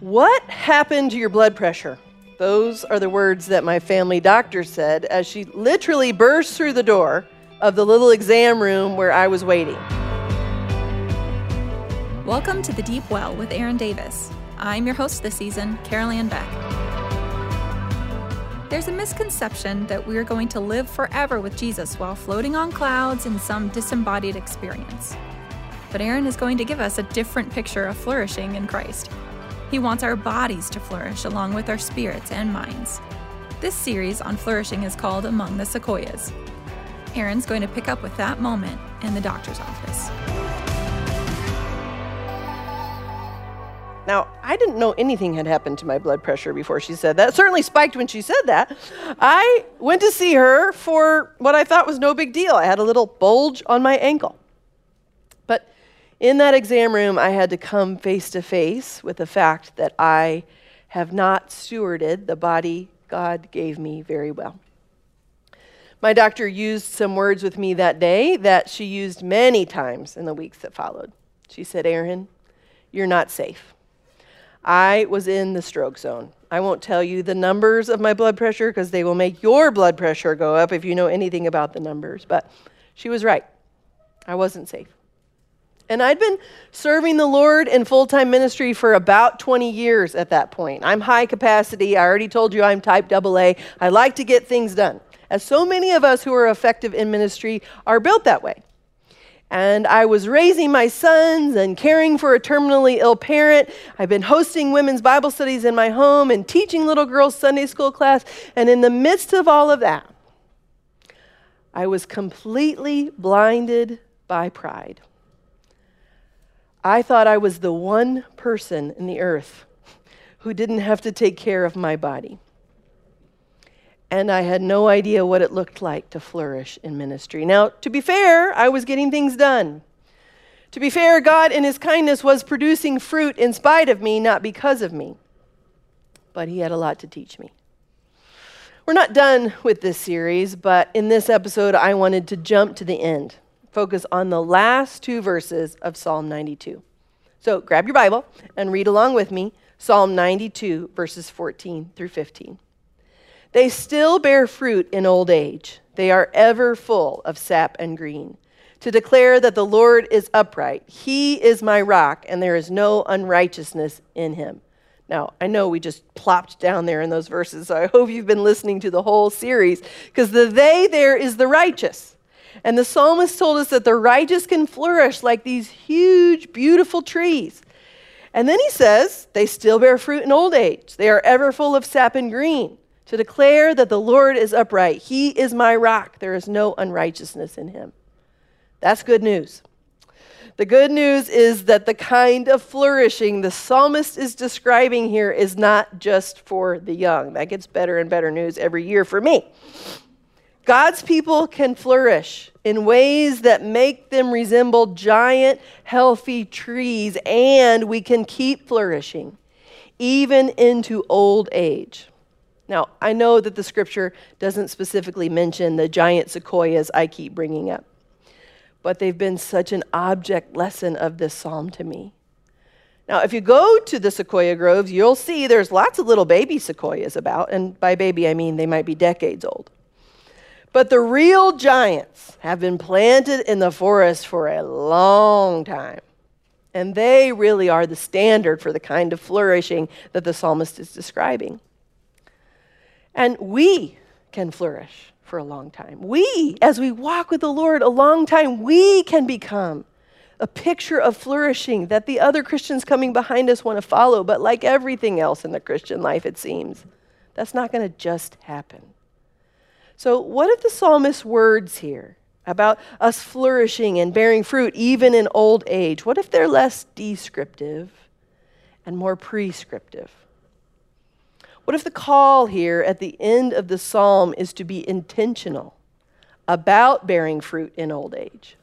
What happened to your blood pressure? Those are the words that my family doctor said as she literally burst through the door of the little exam room where I was waiting. Welcome to The Deep Well with Aaron Davis. I'm your host this season, Carol Ann Beck. There's a misconception that we're going to live forever with Jesus while floating on clouds in some disembodied experience. But Aaron is going to give us a different picture of flourishing in Christ. He wants our bodies to flourish along with our spirits and minds. This series on flourishing is called Among the Sequoias. Aaron's going to pick up with that moment in the doctor's office. Now, I didn't know anything had happened to my blood pressure before she said that. It certainly spiked when she said that. I went to see her for what I thought was no big deal. I had a little bulge on my ankle. But in that exam room, I had to come face to face with the fact that I have not stewarded the body God gave me very well. My doctor used some words with me that day that she used many times in the weeks that followed. She said, "Aaron, you're not safe." I was in the stroke zone. I won't tell you the numbers of my blood pressure because they will make your blood pressure go up if you know anything about the numbers. But she was right. I wasn't safe. And I'd been serving the Lord in full-time ministry for about 20 years at that point. I'm high capacity. I already told you I'm type AA. I like to get things done. As so many of us who are effective in ministry are built that way. And I was raising my sons and caring for a terminally ill parent. I've been hosting women's Bible studies in my home and teaching little girls Sunday school class. And in the midst of all of that, I was completely blinded by pride. I thought I was the one person in the earth who didn't have to take care of my body. And I had no idea what it looked like to flourish in ministry. Now, to be fair, I was getting things done. To be fair, God in his kindness was producing fruit in spite of me, not because of me. But he had a lot to teach me. We're not done with this series, but in this episode, I wanted to jump to the end. Focus on the last two verses of Psalm 92. So grab your Bible and read along with me, Psalm 92, verses 14 through 15. They still bear fruit in old age. They are ever full of sap and green. To declare that the Lord is upright. He is my rock, and there is no unrighteousness in him. Now, I know we just plopped down there in those verses, so I hope you've been listening to the whole series, because the they there is the righteous. And the psalmist told us that the righteous can flourish like these huge, beautiful trees. And then he says, they still bear fruit in old age. They are ever full of sap and green. To declare that the Lord is upright. He is my rock. There is no unrighteousness in him. That's good news. The good news is that the kind of flourishing the psalmist is describing here is not just for the young. That gets better and better news every year for me. God's people can flourish in ways that make them resemble giant, healthy trees, and we can keep flourishing even into old age. Now, I know that the scripture doesn't specifically mention the giant sequoias I keep bringing up, but they've been such an object lesson of this psalm to me. Now, if you go to the sequoia groves, you'll see there's lots of little baby sequoias about, and by baby I mean they might be decades old. But the real giants have been planted in the forest for a long time. And they really are the standard for the kind of flourishing that the psalmist is describing. And we can flourish for a long time. We, as we walk with the Lord a long time, we can become a picture of flourishing that the other Christians coming behind us want to follow. But like everything else in the Christian life, it seems, that's not going to just happen. So what if the psalmist's words here about us flourishing and bearing fruit even in old age, what if they're less descriptive and more prescriptive? What if the call here at the end of the psalm is to be intentional about bearing fruit in old age?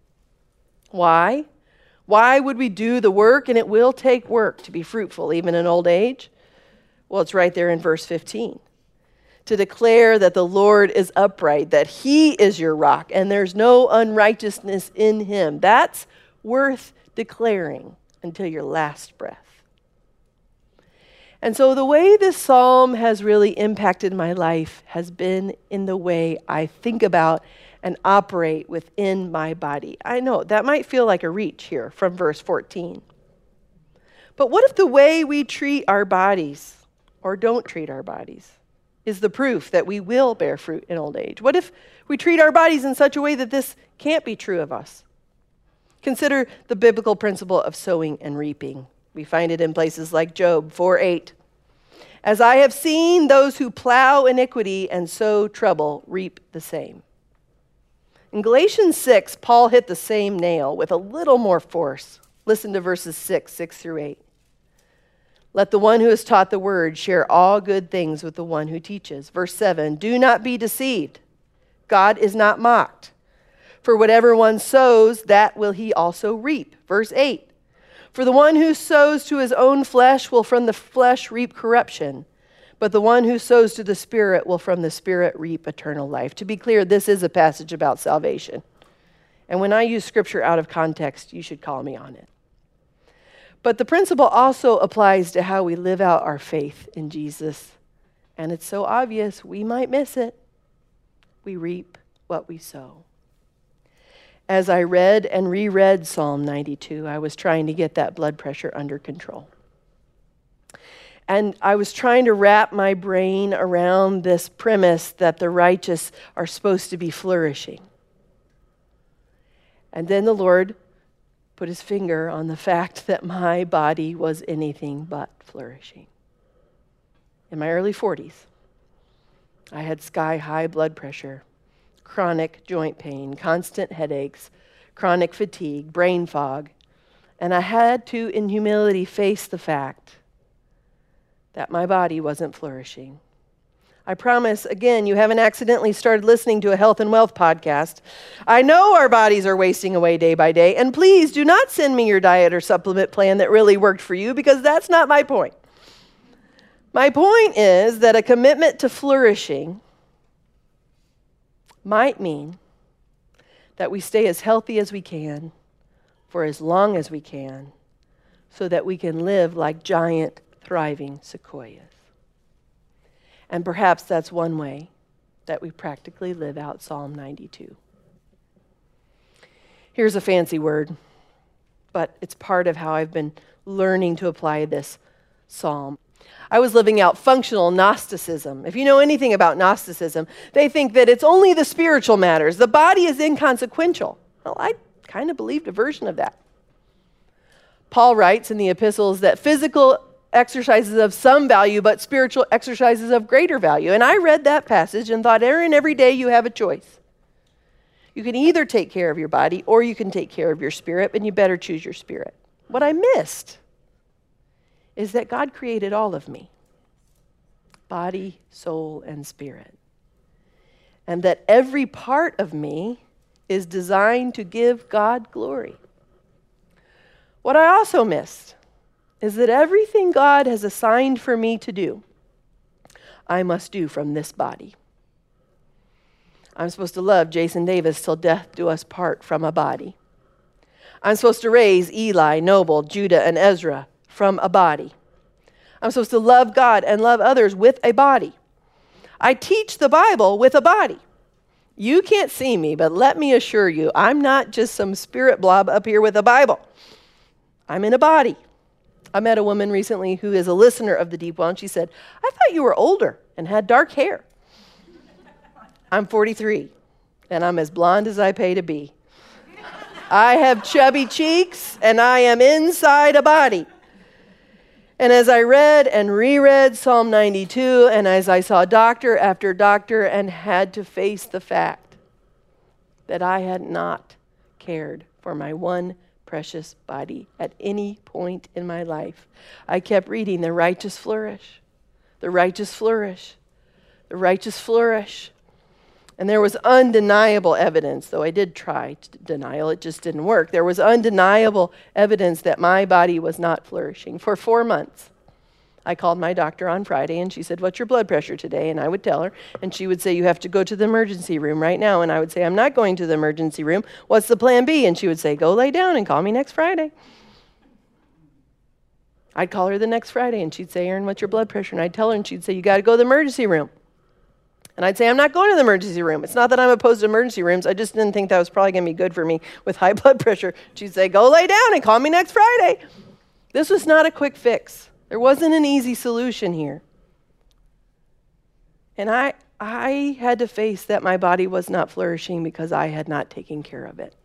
Why? Why would we do the work? And it will take work to be fruitful even in old age. Well, it's right there in verse 15. To declare that the Lord is upright, that he is your rock, and there's no unrighteousness in him. That's worth declaring until your last breath. And so the way this psalm has really impacted my life has been in the way I think about and operate within my body. I know that might feel like a reach here from verse 14. But what if the way we treat our bodies or don't treat our bodies is the proof that we will bear fruit in old age? What if we treat our bodies in such a way that this can't be true of us? Consider the biblical principle of sowing and reaping. We find it in places like Job 4:8. As I have seen those who plow iniquity and sow trouble reap the same. In Galatians 6, Paul hit the same nail with a little more force. Listen to verses 6 through 8. Let the one who is taught the word share all good things with the one who teaches. Verse 7, do not be deceived. God is not mocked. For whatever one sows, that will he also reap. Verse 8, for the one who sows to his own flesh will from the flesh reap corruption, but the one who sows to the Spirit will from the Spirit reap eternal life. To be clear, this is a passage about salvation. And when I use scripture out of context, you should call me on it. But the principle also applies to how we live out our faith in Jesus. And it's so obvious we might miss it. We reap what we sow. As I read and reread Psalm 92, I was trying to get that blood pressure under control. And I was trying to wrap my brain around this premise that the righteous are supposed to be flourishing. And then the Lord put his finger on the fact that my body was anything but flourishing. In my early 40s, I had sky-high blood pressure, chronic joint pain, constant headaches, chronic fatigue, brain fog, and I had to, in humility, face the fact that my body wasn't flourishing. I promise, again, you haven't accidentally started listening to a health and wealth podcast. I know our bodies are wasting away day by day, and please do not send me your diet or supplement plan that really worked for you, because that's not my point. My point is that a commitment to flourishing might mean that we stay as healthy as we can for as long as we can so that we can live like giant, thriving sequoias. And perhaps that's one way that we practically live out Psalm 92. Here's a fancy word, but it's part of how I've been learning to apply this psalm. I was living out functional Gnosticism. If you know anything about Gnosticism, they think that it's only the spiritual matters. The body is inconsequential. Well, I kind of believed a version of that. Paul writes in the epistles that physical exercises of some value, but spiritual exercises of greater value. And I read that passage and thought, Aaron, every day you have a choice. You can either take care of your body or you can take care of your spirit, and you better choose your spirit. What I missed is that God created all of me, body, soul, and spirit. And that every part of me is designed to give God glory. What I also missed is that everything God has assigned for me to do, I must do from this body. I'm supposed to love Jason Davis till death do us part from a body. I'm supposed to raise Eli, Noble, Judah, and Ezra from a body. I'm supposed to love God and love others with a body. I teach the Bible with a body. You can't see me, but let me assure you, I'm not just some spirit blob up here with a Bible. I'm in a body. I met a woman recently who is a listener of the Deep Well, and she said, I thought you were older and had dark hair. I'm 43, and I'm as blonde as I pay to be. I have chubby cheeks, and I am inside a body. And as I read and reread Psalm 92, and as I saw doctor after doctor and had to face the fact that I had not cared for my one precious body at any point in my life, I kept reading, the righteous flourish, the righteous flourish, the righteous flourish. And there was undeniable evidence, though I did try denial, it just didn't work. There was undeniable evidence that my body was not flourishing. For 4 months, I called my doctor on Friday, and she said, what's your blood pressure today? And I would tell her, and she would say, you have to go to the emergency room right now. And I would say, I'm not going to the emergency room. What's the plan B? And she would say, go lay down and call me next Friday. I'd call her the next Friday, and she'd say, Erin, what's your blood pressure? And I'd tell her, and she'd say, you got to go to the emergency room. And I'd say, I'm not going to the emergency room. It's not that I'm opposed to emergency rooms. I just didn't think that was probably going to be good for me with high blood pressure. She'd say, go lay down and call me next Friday. This was not a quick fix. There wasn't an easy solution here. And I had to face that my body was not flourishing because I had not taken care of it.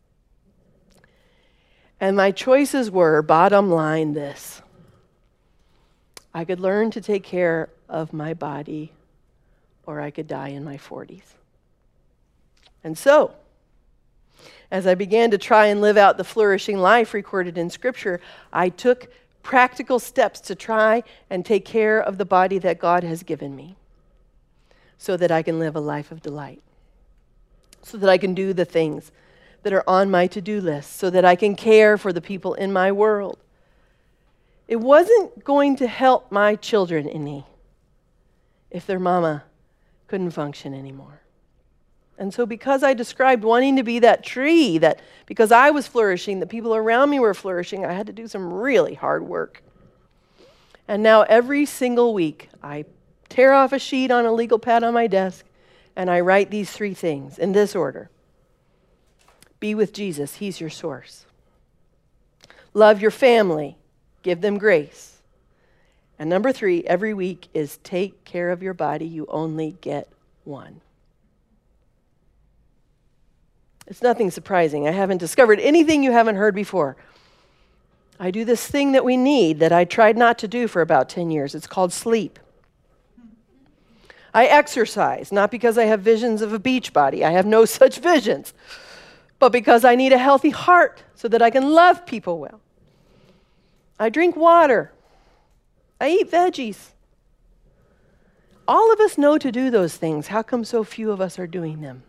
And my choices were, bottom line, this. I could learn to take care of my body, or I could die in my 40s. And so, as I began to try and live out the flourishing life recorded in Scripture, I took practical steps to try and take care of the body that God has given me so that I can live a life of delight, so that I can do the things that are on my to-do list, so that I can care for the people in my world. It wasn't going to help my children any if their mama couldn't function anymore. And so because I described wanting to be that tree, that because I was flourishing, the people around me were flourishing, I had to do some really hard work. And now every single week, I tear off a sheet on a legal pad on my desk, and I write these 3 things in this order. Be with Jesus, He's your source. Love your family, give them grace. And number 3, every week is take care of your body. You only get one. It's nothing surprising. I haven't discovered anything you haven't heard before. I do this thing that we need that I tried not to do for about 10 years. It's called sleep. I exercise, not because I have visions of a beach body. I have no such visions. But because I need a healthy heart so that I can love people well. I drink water. I eat veggies. All of us know to do those things. How come so few of us are doing them?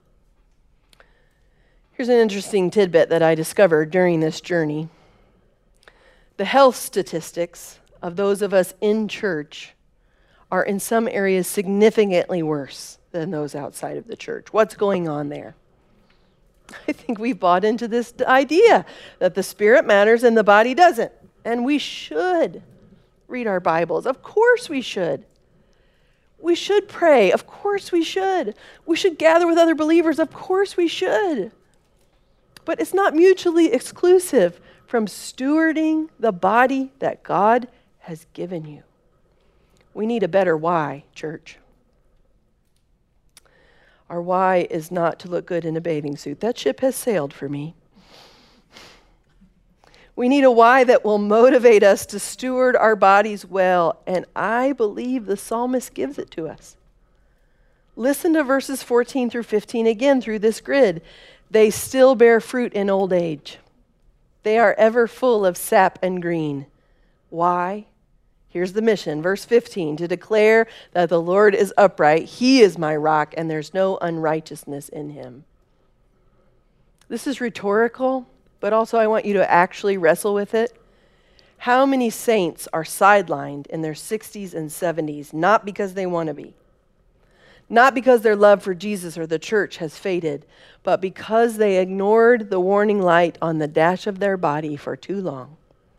Here's an interesting tidbit that I discovered during this journey. The health statistics of those of us in church are in some areas significantly worse than those outside of the church. What's going on there? I think we've bought into this idea that the spirit matters and the body doesn't. And we should read our Bibles. Of course we should. We should pray. Of course we should. We should gather with other believers. Of course we should. But it's not mutually exclusive from stewarding the body that God has given you. We need a better why, church. Our why is not to look good in a bathing suit. That ship has sailed for me. We need a why that will motivate us to steward our bodies well, and I believe the psalmist gives it to us. Listen to verses 14 through 15 again through this grid. They still bear fruit in old age. They are ever full of sap and green. Why? Here's the mission, verse 15, to declare that the Lord is upright, He is my rock, and there's no unrighteousness in Him. This is rhetorical, but also I want you to actually wrestle with it. How many saints are sidelined in their 60s and 70s, not because they want to be, not because their love for Jesus or the church has faded, but because they ignored the warning light on the dash of their body for too long?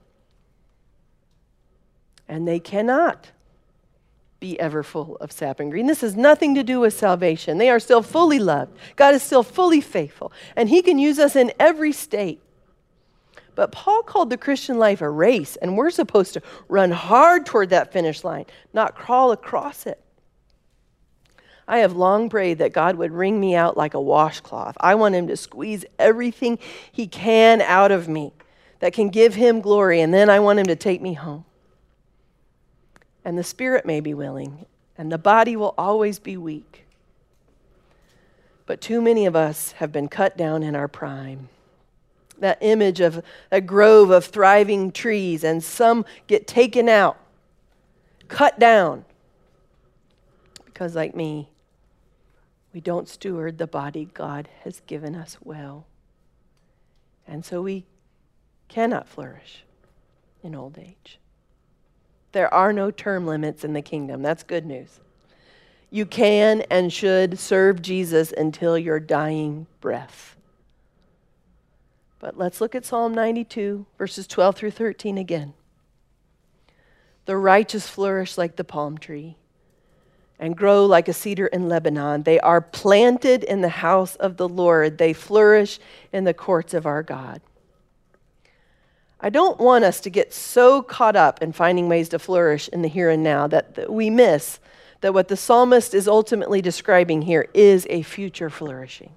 And they cannot be ever full of sap and green. This has nothing to do with salvation. They are still fully loved. God is still fully faithful. And He can use us in every state. But Paul called the Christian life a race, and we're supposed to run hard toward that finish line, not crawl across it. I have long prayed that God would wring me out like a washcloth. I want Him to squeeze everything He can out of me that can give Him glory, and then I want Him to take me home. And the spirit may be willing, and the body will always be weak. But too many of us have been cut down in our prime. That image of a grove of thriving trees, and some get taken out, cut down. Because like me, we don't steward the body God has given us well. And so we cannot flourish in old age. There are no term limits in the kingdom. That's good news. You can and should serve Jesus until your dying breath. But let's look at Psalm 92, verses 12 through 13 again. The righteous flourish like the palm tree and grow like a cedar in Lebanon. They are planted in the house of the Lord. They flourish in the courts of our God. I don't want us to get so caught up in finding ways to flourish in the here and now that we miss that what the psalmist is ultimately describing here is a future flourishing.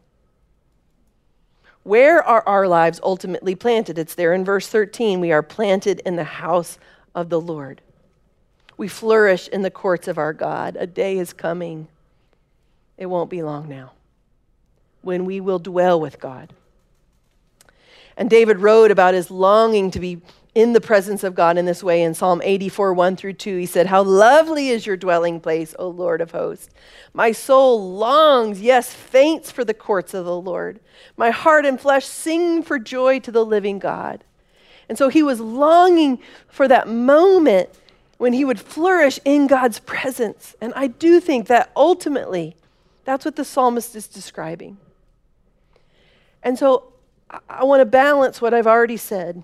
Where are our lives ultimately planted? It's there in verse 13. We are planted in the house of the Lord. We flourish in the courts of our God. A day is coming. It won't be long now when we will dwell with God. And David wrote about his longing to be in the presence of God in this way in Psalm 84, 1-2. He said, "How lovely is your dwelling place, O Lord of hosts. My soul longs, yes, faints for the courts of the Lord. My heart and flesh sing for joy to the living God." And so he was longing for that moment when he would flourish in God's presence. And I do think that ultimately, that's what the psalmist is describing. And so I want to balance what I've already said.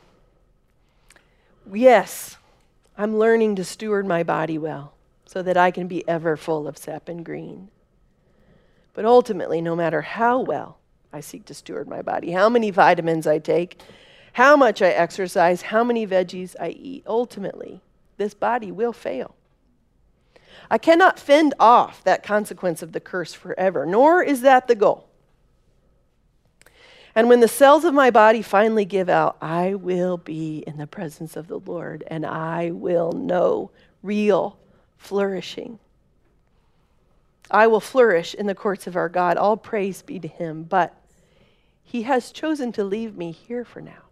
Yes, I'm learning to steward my body well so that I can be ever full of sap and green. But ultimately, no matter how well I seek to steward my body, how many vitamins I take, how much I exercise, how many veggies I eat, ultimately, this body will fail. I cannot fend off that consequence of the curse forever, nor is that the goal. And when the cells of my body finally give out, I will be in the presence of the Lord, and I will know real flourishing. I will flourish in the courts of our God. All praise be to him. But he has chosen to leave me here for now.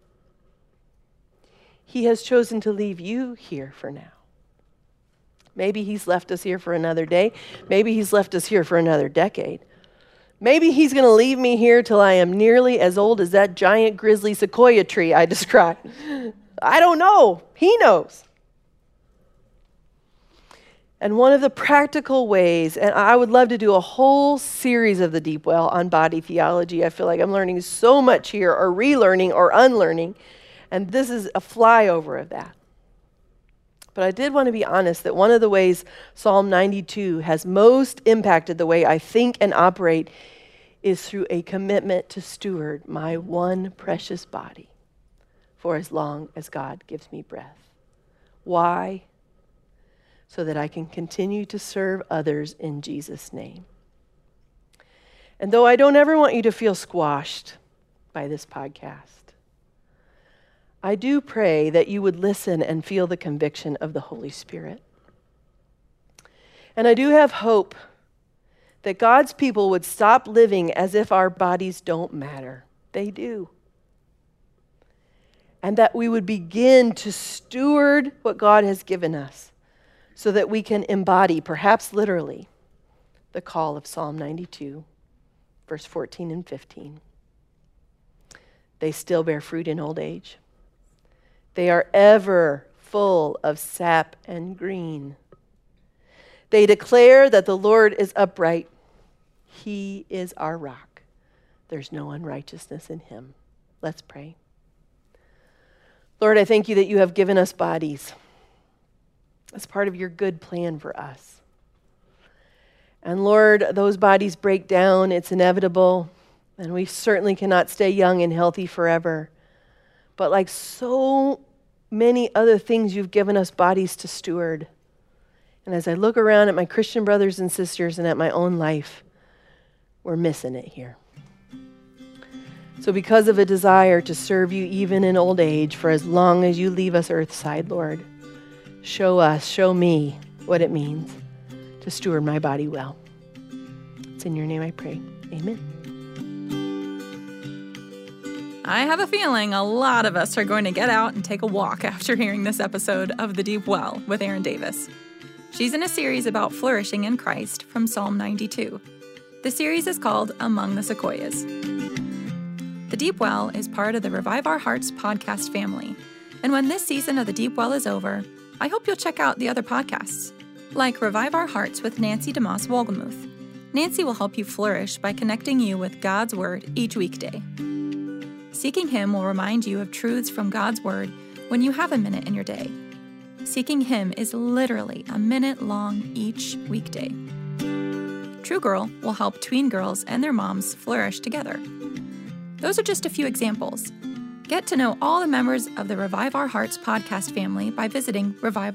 He has chosen to leave you here for now. Maybe he's left us here for another day. Maybe he's left us here for another decade. Maybe he's going to leave me here till I am nearly as old as that giant grizzly sequoia tree I described. I don't know. He knows. And one of the practical ways, and I would love to do a whole series of the Deep Well on body theology. I feel like I'm learning so much here, or relearning or unlearning, and this is a flyover of that. But I did want to be honest that one of the ways Psalm 92 has most impacted the way I think and operate is through a commitment to steward my one precious body for as long as God gives me breath. Why? So that I can continue to serve others in Jesus' name. And though I don't ever want you to feel squashed by this podcast, I do pray that you would listen and feel the conviction of the Holy Spirit. And I do have hope that God's people would stop living as if our bodies don't matter. They do. And that we would begin to steward what God has given us so that we can embody, perhaps literally, the call of Psalm 92, verse 14 and 15. They still bear fruit in old age. They are ever full of sap and green. They declare that the Lord is upright. He is our rock. There's no unrighteousness in him. Let's pray. Lord, I thank you that you have given us bodies as part of your good plan for us. And Lord, those bodies break down. It's inevitable. And we certainly cannot stay young and healthy forever. But like so many other things, you've given us bodies to steward. And as I look around at my Christian brothers and sisters and at my own life, we're missing it here. So because of a desire to serve you even in old age, for as long as you leave us earthside, Lord, show me what it means to steward my body well. It's in your name I pray. Amen. I have a feeling a lot of us are going to get out and take a walk after hearing this episode of The Deep Well with Erin Davis. She's in a series about flourishing in Christ from Psalm 92. The series is called Among the Sequoias. The Deep Well is part of the Revive Our Hearts podcast family. And when this season of The Deep Well is over, I hope you'll check out the other podcasts, like Revive Our Hearts with Nancy DeMoss Wolgemuth. Nancy will help you flourish by connecting you with God's Word each weekday. Seeking Him will remind you of truths from God's Word when you have a minute in your day. Seeking Him is literally a minute long each weekday. True Girl will help tween girls and their moms flourish together. Those are just a few examples. Get to know all the members of the Revive Our Hearts podcast family by visiting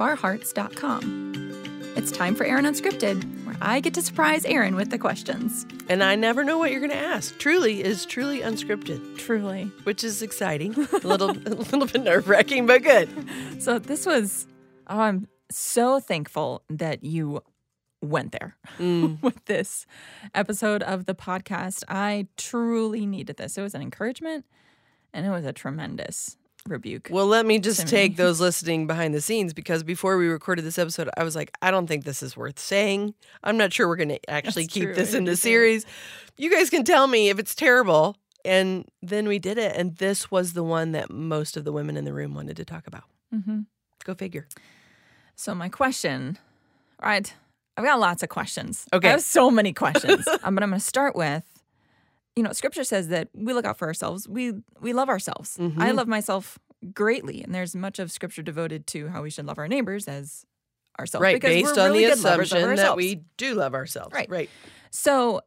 reviveourhearts.com. It's time for Erin Unscripted, where I get to surprise Erin with the questions. And I never know what you're going to ask. Truly is truly unscripted. Truly. Which is exciting. A little bit nerve-wracking, but good. So this was, I'm so thankful that you went there with this episode of the podcast. I truly needed this. It was an encouragement, and it was a tremendous rebuke. Well, let me just take those listening behind the scenes, because before we recorded this episode, I was like, I don't think this is worth saying. I'm not sure we're going to actually keep this in the series. You guys can tell me if it's terrible. And then we did it. And this was the one that most of the women in the room wanted to talk about. Mm-hmm. Go figure. So my question, right? I've got lots of questions. Okay. I have so many questions. But I'm going to start with, Scripture says that we look out for ourselves. We love ourselves. Mm-hmm. I love myself greatly. And there's much of Scripture devoted to how we should love our neighbors as ourselves. Right, because based we're on really the good lovers of assumption that ourselves. we do love ourselves. Right. So,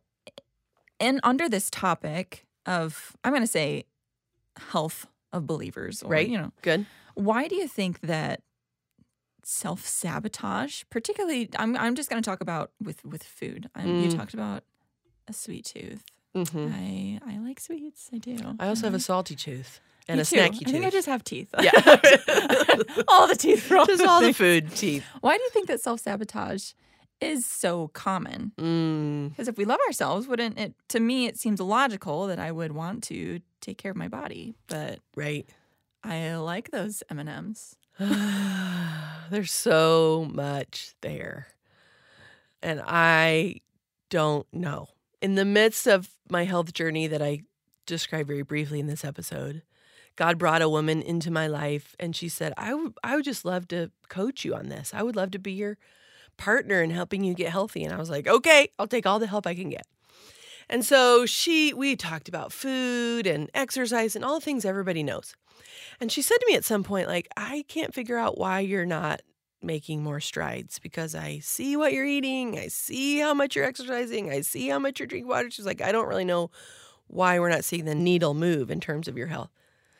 and under this topic of, I'm going to say, health of believers. Or, Right. Good. Why do you think that self-sabotage, particularly, I'm just going to talk about with food. You talked about a sweet tooth. Mm-hmm. I like sweets. I do. I also have a salty tooth and Me a too. snacky tooth. I think I just have teeth. Yeah. All the teeth. Just all the food teeth. Why do you think that self-sabotage is so common? Because if we love ourselves, wouldn't it, to me, it seems logical that I would want to take care of my body. But Right. I like those M&Ms. There's so much there. And I don't know. In the midst of my health journey that I described very briefly in this episode, God brought a woman into my life, and she said, I would just love to coach you on this. I would love to be your partner in helping you get healthy. And I was like, okay, I'll take all the help I can get. And so we talked about food and exercise and all the things everybody knows. And she said to me at some point, like, I can't figure out why you're not making more strides, because I see what you're eating. I see how much you're exercising. I see how much you're drinking water. She's like, I don't really know why we're not seeing the needle move in terms of your health.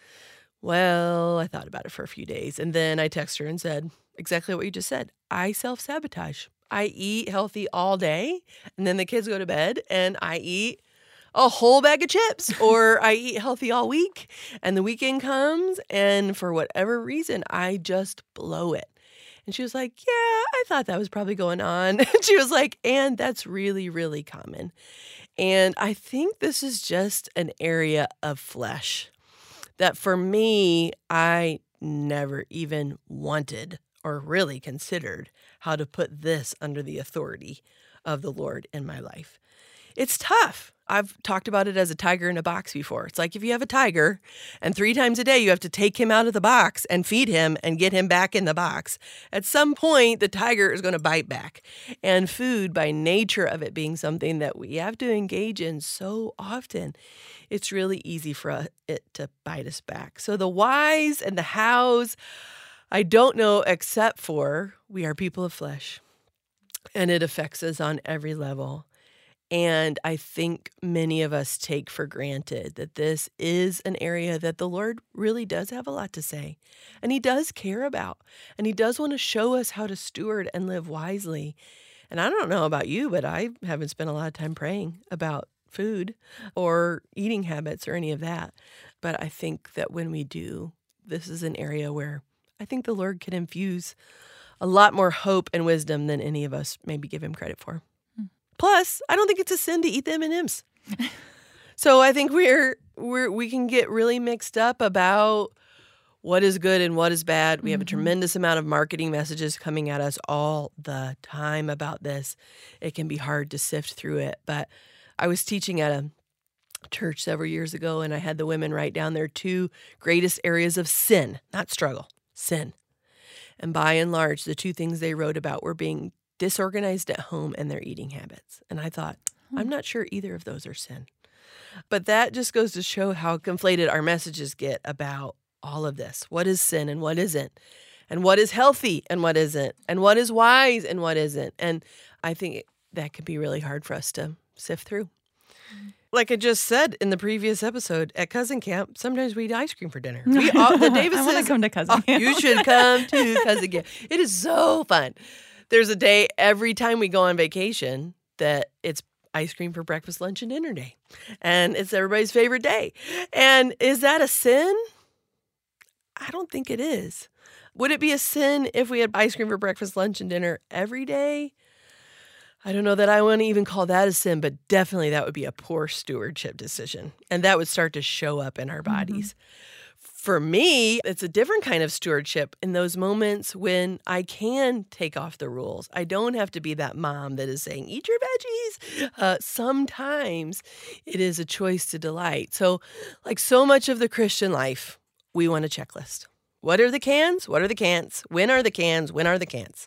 Well, I thought about it for a few days, and then I texted her and said exactly what you just said. I self-sabotage. I eat healthy all day, and then the kids go to bed, and I eat a whole bag of chips, or I eat healthy all week, and the weekend comes, and for whatever reason, I just blow it. And she was like, yeah, I thought that was probably going on. And she was like, and that's really, really common. And I think this is just an area of flesh that for me, I never even wanted or really considered how to put this under the authority of the Lord in my life. It's tough. I've talked about it as a tiger in a box before. It's like if you have a tiger and 3 times a day you have to take him out of the box and feed him and get him back in the box. At some point, the tiger is going to bite back. And food, by nature of it being something that we have to engage in so often, it's really easy for it to bite us back. So the whys and the hows, I don't know, except for we are people of flesh, and it affects us on every level. And I think many of us take for granted that this is an area that the Lord really does have a lot to say, and He does care about, and He does want to show us how to steward and live wisely. And I don't know about you, but I haven't spent a lot of time praying about food or eating habits or any of that. But I think that when we do, this is an area where I think the Lord can infuse a lot more hope and wisdom than any of us maybe give Him credit for. Plus, I don't think it's a sin to eat the M&Ms. So I think we can get really mixed up about what is good and what is bad. We have a tremendous amount of marketing messages coming at us all the time about this. It can be hard to sift through it. But I was teaching at a church several years ago, and I had the women write down their 2 greatest areas of sin, not struggle, sin. And by and large, the 2 things they wrote about were being disorganized at home and their eating habits. And I thought, I'm not sure either of those are sin. But that just goes to show how conflated our messages get about all of this. What is sin and what isn't? and what is healthy and what isn't, and what is wise and what isn't. And I think that can be really hard for us to sift through. Like I just said in the previous episode, at cousin camp, sometimes we eat ice cream for dinner. The Davises, I want to come to cousin camp. You should come to cousin camp. It is so fun. There's a day every time we go on vacation that it's ice cream for breakfast, lunch, and dinner day. And it's everybody's favorite day. And is that a sin? I don't think it is. Would it be a sin if we had ice cream for breakfast, lunch, and dinner every day? I don't know that I want to even call that a sin, but definitely that would be a poor stewardship decision. And that would start to show up in our bodies. For me, it's a different kind of stewardship in those moments when I can take off the rules. I don't have to be that mom that is saying, eat your veggies. Sometimes it is a choice to delight. So like so much of the Christian life, we want a checklist. What are the cans? What are the can'ts? When are the cans? When are the can'ts?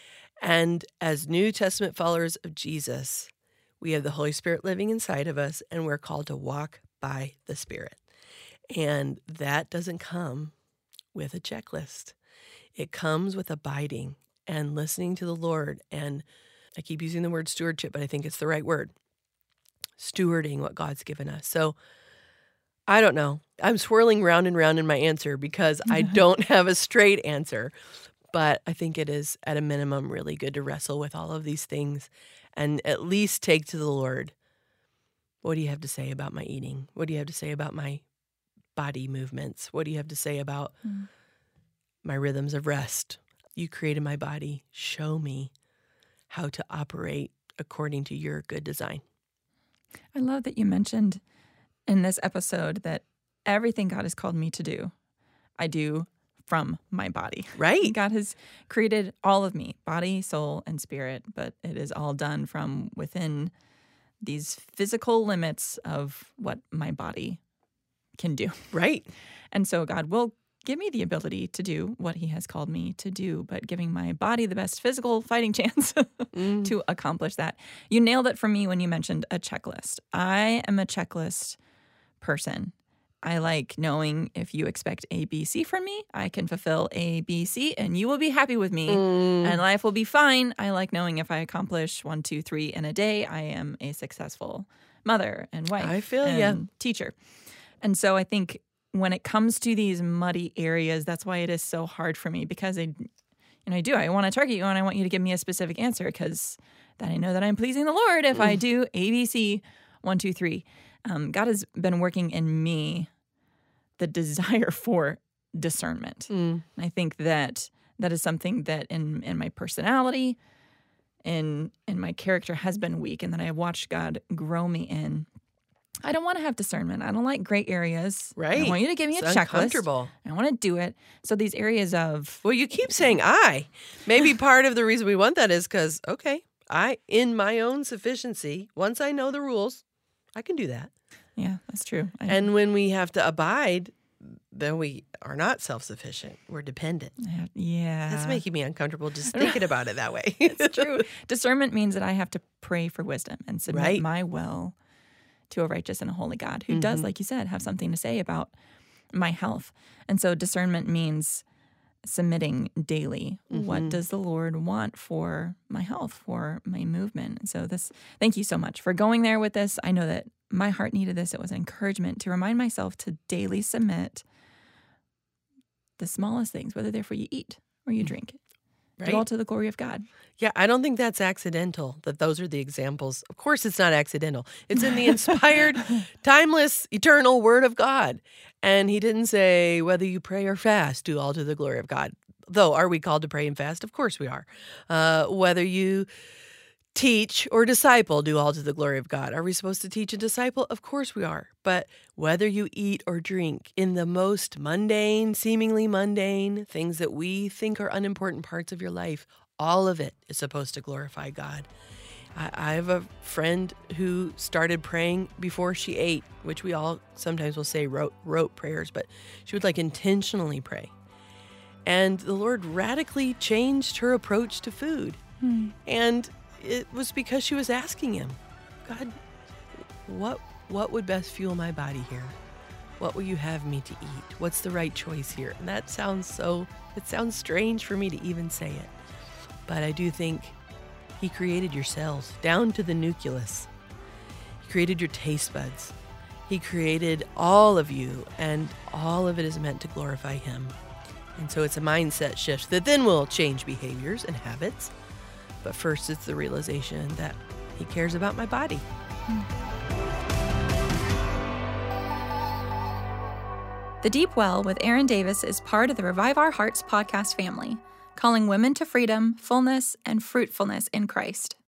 And as New Testament followers of Jesus, we have the Holy Spirit living inside of us, and we're called to walk by the Spirit. And that doesn't come with a checklist. It comes with abiding and listening to the Lord. And I keep using the word stewardship, but I think it's the right word. Stewarding what God's given us. So I don't know. I'm swirling round and round in my answer because I don't have a straight answer. But I think it is, at a minimum, really good to wrestle with all of these things and at least take to the Lord, what do you have to say about my eating? What do you have to say about my body movements? What do you have to say about my rhythms of rest? You created my body. Show me how to operate according to your good design. I love that you mentioned in this episode that everything God has called me to do, I do from my body. Right. God has created all of me, body, soul, and spirit, but it is all done from within these physical limits of what my body can do. Right. And so God will give me the ability to do what he has called me to do, but giving my body the best physical fighting chance to accomplish that. You nailed it for me when you mentioned a checklist. I am a checklist person. I like knowing if you expect A, B, C from me, I can fulfill A, B, C, and you will be happy with me, and life will be fine. I like knowing if I accomplish 1, 2, 3 in a day, I am a successful mother and wife. I feel and teacher. And so I think when it comes to these muddy areas, that's why it is so hard for me, because I want to target you and I want you to give me a specific answer, because then I know that I'm pleasing the Lord if I do A, B, C, 1, 2, 3. God has been working in me the desire for discernment. And I think that is something that in my personality, in my character has been weak, and that I have watched God grow me in. I don't want to have discernment. I don't like gray areas. Right. I want you to give me It's a checklist. uncomfortable. I want to do it. So these areas of... Well, you keep saying I. Maybe part of the reason we want that is because, okay, in my own sufficiency, once I know the rules, I can do that. Yeah, that's true. And when we have to abide, then we are not self-sufficient. We're dependent. Yeah. That's making me uncomfortable just thinking about it that way. It's true. Discernment means that I have to pray for wisdom and submit my will to a righteous and a holy God who does, like you said, have something to say about my health. And so discernment means submitting daily. What does the Lord want for my health, for my movement? And so thank you so much for going there with this. I know that my heart needed this. It was an encouragement to remind myself to daily submit the smallest things, whether they're for you eat or you drink. Right. Do all to the glory of God. Yeah, I don't think that's accidental, that those are the examples. Of course, it's not accidental. It's in the inspired, timeless, eternal Word of God. And he didn't say, whether you pray or fast, do all to the glory of God. Though, are we called to pray and fast? Of course we are. Whether you teach or disciple, do all to the glory of God. Are we supposed to teach and disciple? Of course we are. But whether you eat or drink in the most mundane, seemingly mundane, things that we think are unimportant parts of your life, all of it is supposed to glorify God. I have a friend who started praying before she ate, which we all sometimes will say rote prayers, but she would intentionally pray. And the Lord radically changed her approach to food. And it was because she was asking him, God, what would best fuel my body here? What will you have me to eat? What's the right choice here? And it sounds strange for me to even say it. But I do think he created your cells down to the nucleus. He created your taste buds. He created all of you, and all of it is meant to glorify him. And so it's a mindset shift that then will change behaviors and habits. But first, it's the realization that he cares about my body. The Deep Well with Erin Davis is part of the Revive Our Hearts podcast family, calling women to freedom, fullness, and fruitfulness in Christ.